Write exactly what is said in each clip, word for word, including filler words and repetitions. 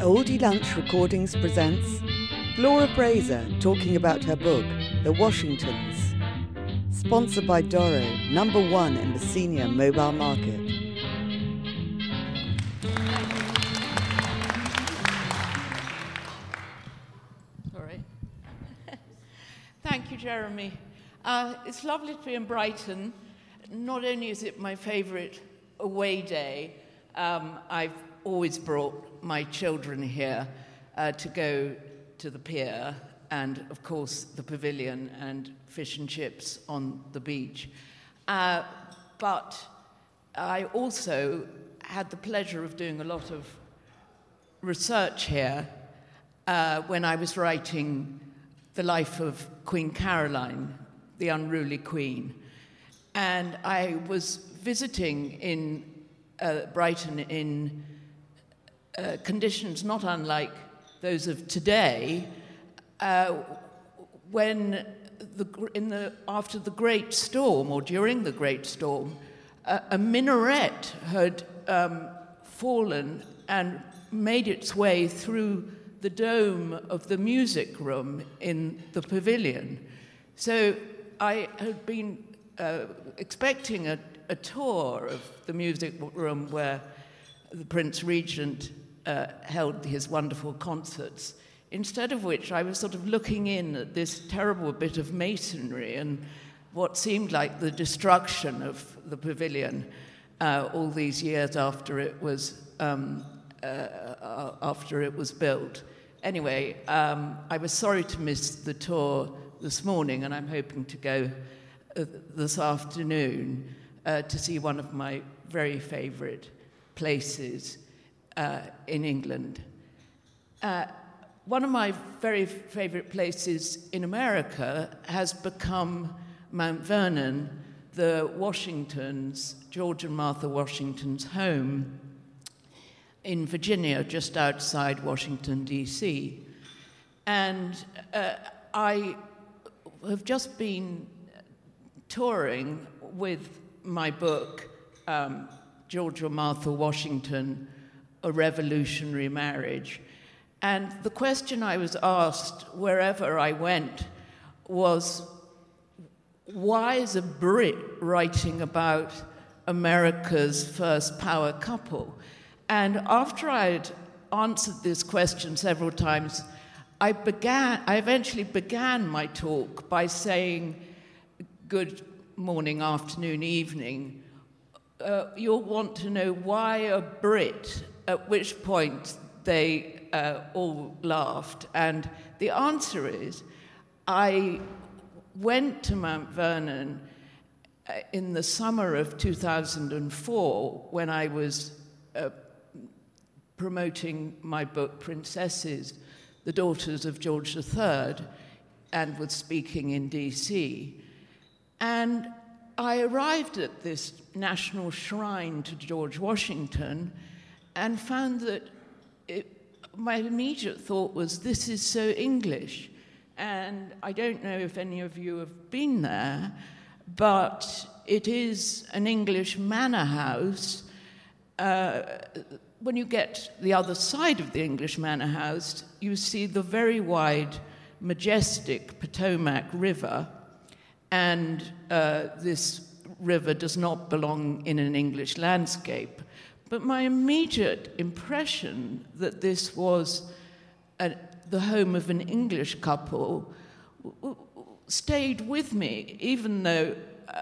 Oldie Lunch Recordings presents Flora Fraser talking about her book, The Washingtons. Sponsored by Doro, number one in the senior mobile market. Sorry. Thank you, Jeremy. Uh, it's lovely to be in Brighton. Not only is it my favourite away day, um, I've always brought my children here uh, to go to the pier and, of course, the pavilion and fish and chips on the beach. Uh, but I also had the pleasure of doing a lot of research here uh, when I was writing the life of Queen Caroline, the unruly queen. And I was visiting in uh, Brighton in uh, conditions not unlike those of today, uh, when the, in the, after the Great Storm, or during the Great Storm, uh, a minaret had um, fallen and made its way through the dome of the music room in the pavilion. So I had been uh, expecting a, a tour of the music room where the Prince Regent uh, held his wonderful concerts, instead of which I was sort of looking in at this terrible bit of masonry and what seemed like the destruction of the pavilion uh, all these years after it was um, uh, after it was built. Anyway, um, I was sorry to miss the tour this morning, and I'm hoping to go uh, this afternoon uh, to see one of my very favourite places uh, in England. Uh, one of my very favourite places in America has become Mount Vernon, the Washingtons, George and Martha Washington's home in Virginia, just outside Washington, D C. And uh, I have just been touring with my book, um, George and Martha Washington, A Revolutionary Marriage. And the question I was asked wherever I went was, why is a Brit writing about America's first power couple? And after I'd answered this question several times, I began, I eventually began my talk by saying, good morning, afternoon, evening. Uh, you'll want to know why a Brit, at which point they uh, all laughed. And the answer is, I went to Mount Vernon uh, in the summer of two thousand four when I was uh, promoting my book, Princesses, the Daughters of George the Third, and was speaking in D C. And I arrived at this national shrine to George Washington and found that it, my immediate thought was, this is so English. And I don't know if any of you have been there, but it is an English manor house. Uh, when you get the other side of the English manor house, you see the very wide, majestic Potomac River, and uh, this river does not belong in an English landscape. But my immediate impression that this was a, the home of an English couple stayed with me, even though uh,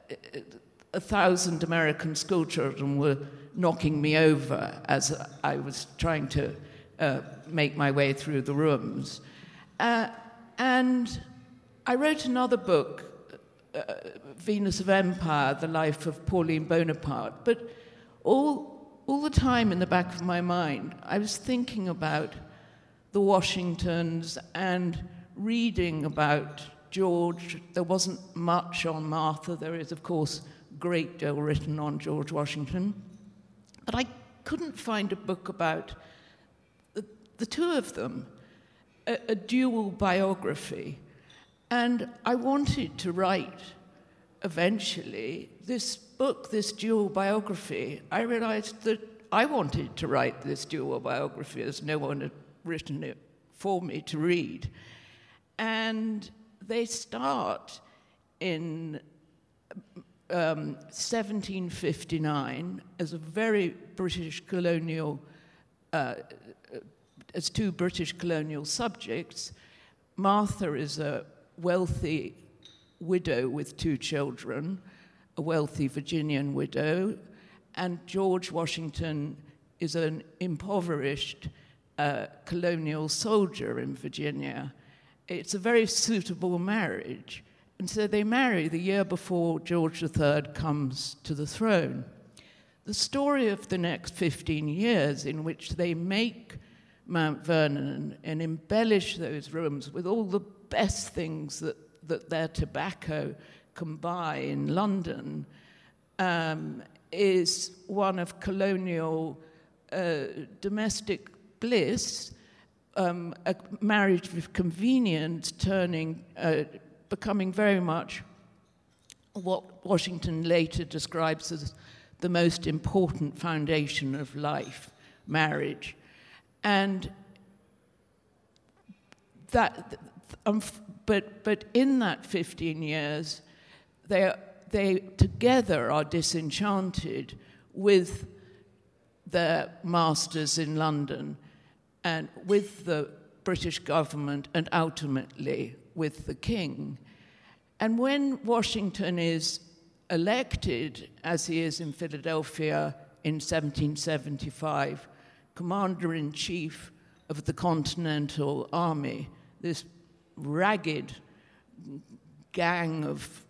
a thousand American schoolchildren were knocking me over as I was trying to uh, make my way through the rooms. Uh, and I wrote another book, uh, Venus of Empire, The Life of Pauline Bonaparte, but all, all the time in the back of my mind, I was thinking about the Washingtons and reading about George. There wasn't much on Martha. There is, of course, a great deal written on George Washington. But I couldn't find a book about the, the two of them, a, a dual biography. And I wanted to write, eventually, this book, this dual biography. I realized that I wanted to write this dual biography as no one had written it for me to read. And they start in um, seventeen fifty-nine as a very British colonial, uh, as two British colonial subjects. Martha is a wealthy widow with two children, a wealthy Virginian widow, and George Washington is an impoverished uh, colonial soldier in Virginia. It's a very suitable marriage. And so they marry the year before George the Third comes to the throne. The story of the next fifteen years, in which they make Mount Vernon and embellish those rooms with all the best things that, that their tobacco can buy in London, um, is one of colonial uh, domestic bliss, um, a marriage with convenience turning, uh, becoming very much what Washington later describes as the most important foundation of life, marriage. And that, um, but but in that fifteen years, they are, they together are disenchanted with their masters in London and with the British government and ultimately with the king. And when Washington is elected, as he is in Philadelphia in seventeen seventy-five, Commander-in-Chief of the Continental Army, this ragged gang of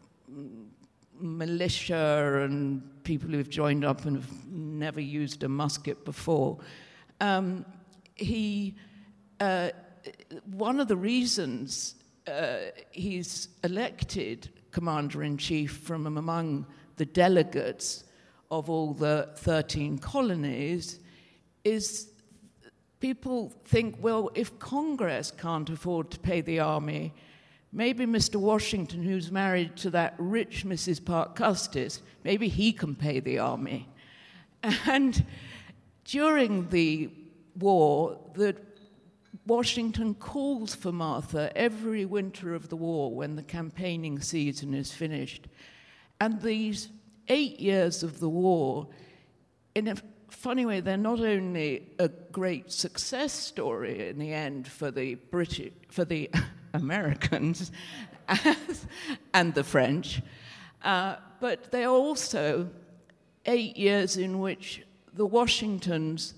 militia and people who've joined up and have never used a musket before. Um, he, uh, one of the reasons uh, he's elected Commander-in-Chief from among the delegates of all the thirteen colonies is people think, well, if Congress can't afford to pay the army, maybe Mister Washington, who's married to that rich Missus Parke Custis, maybe he can pay the army. And during the war, the Washington calls for Martha every winter of the war when the campaigning season is finished. And these eight years of the war, in a funny way, they're not only a great success story in the end for the British, for the Americans and the French, uh, but they're also eight years in which the Washingtons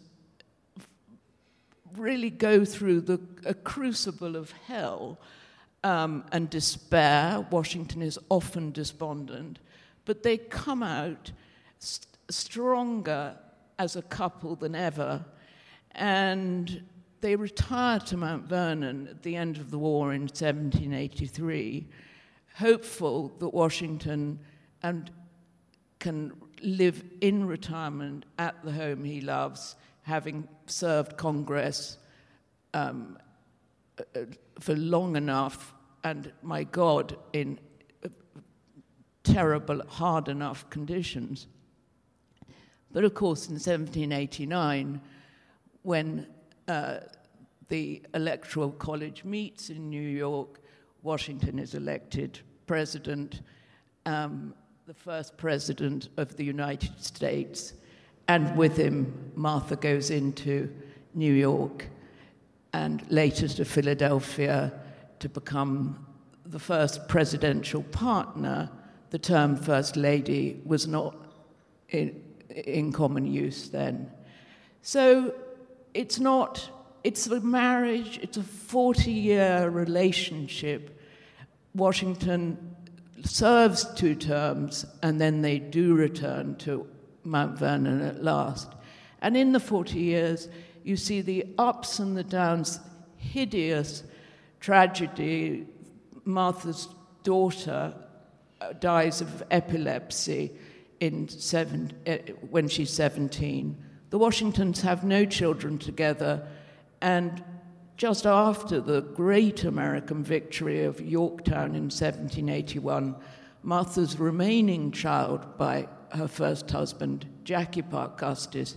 really go through the, a crucible of hell um, and despair. Washington is often despondent, but they come out st- stronger as a couple than ever, and they retire to Mount Vernon at the end of the war in seventeen eighty-three, hopeful that Washington and can live in retirement at the home he loves, having served Congress um, for long enough, and, my God, in terrible, hard enough conditions. But of course, in seventeen eighty-nine, when uh, the Electoral College meets in New York, Washington is elected president, um, the first president of the United States, and with him, Martha goes into New York and later to Philadelphia to become the first presidential partner. The term First Lady was not in, in common use then. So it's not, it's a marriage, it's a forty-year relationship. Washington serves two terms, and then they do return to Mount Vernon at last. And in the forty years, you see the ups and the downs, hideous tragedy. Martha's daughter dies of epilepsy in seven, uh, when she's seventeen. The Washingtons have no children together, and just after the great American victory of Yorktown in seventeen eighty-one, Martha's remaining child by her first husband, Jackie Parke Custis,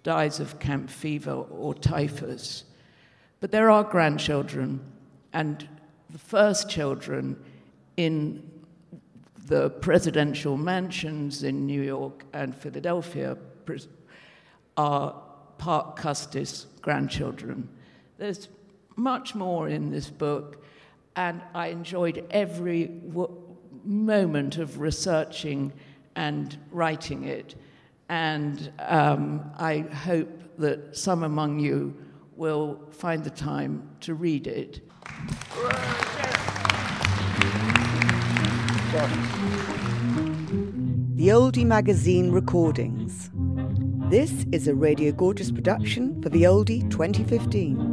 dies of camp fever or typhus. But there are grandchildren, and the first children in the presidential mansions in New York and Philadelphia are Parke Custis grandchildren. There's much more in this book, and I enjoyed every w- moment of researching and writing it. And um, I hope that some among you will find the time to read it. The Oldie Magazine Recordings. This is a Radio Gorgeous production for The Oldie twenty fifteen.